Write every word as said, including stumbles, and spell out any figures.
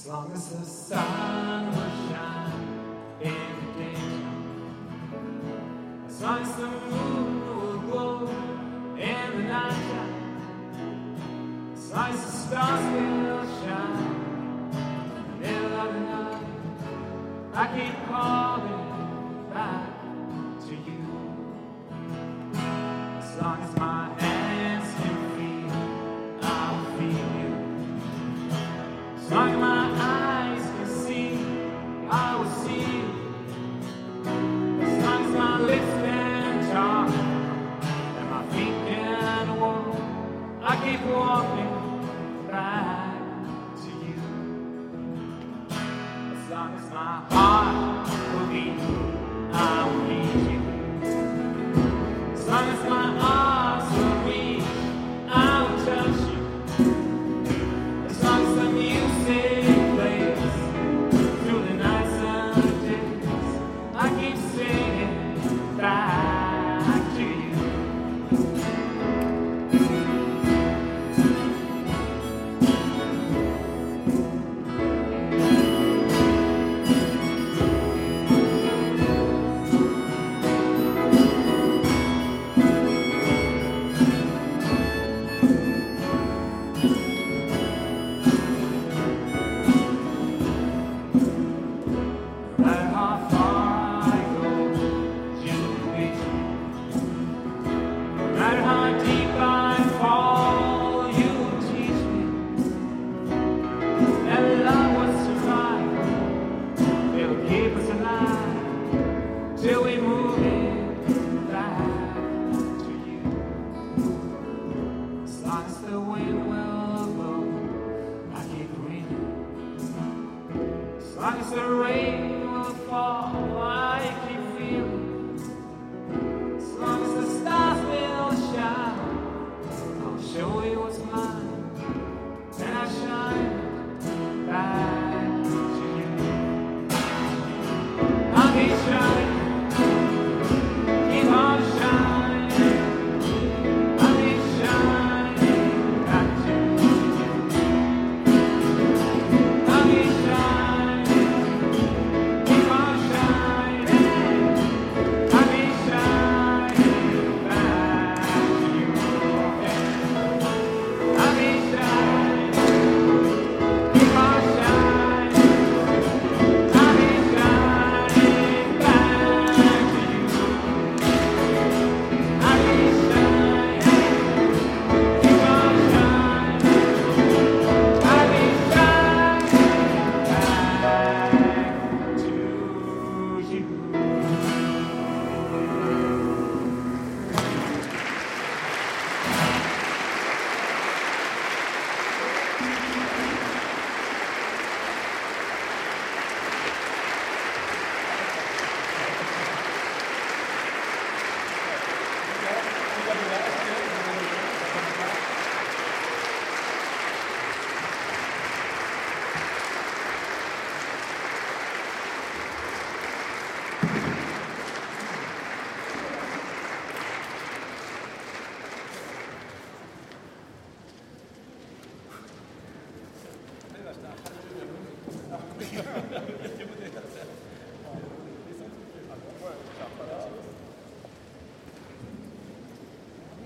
As long as the sun will shine in the daytime, as long as the moon will glow in the nighttime, as long as the stars will shine in the middle of the night, I keep calling back to you. As long as my hands can feel, I'll feel you. As long as my eyes can see, I will see you. As long as my lips can talk and my feet can walk, I keep walking back to you. As long as my heart will beat, I will need you. As long as my arms will reach, I will touch you. As long as the music plays through the nights and the days, I keep singing back to you. No matter how far I go, you will reach me. No matter how deep I fall, you will teach me. And love will survive, it will keep us alive till we move it back to you. As long as the wind will blow, I keep breathing. As long as the rain will fall, I keep feeling. As long as the stars will shine, I'll show you what's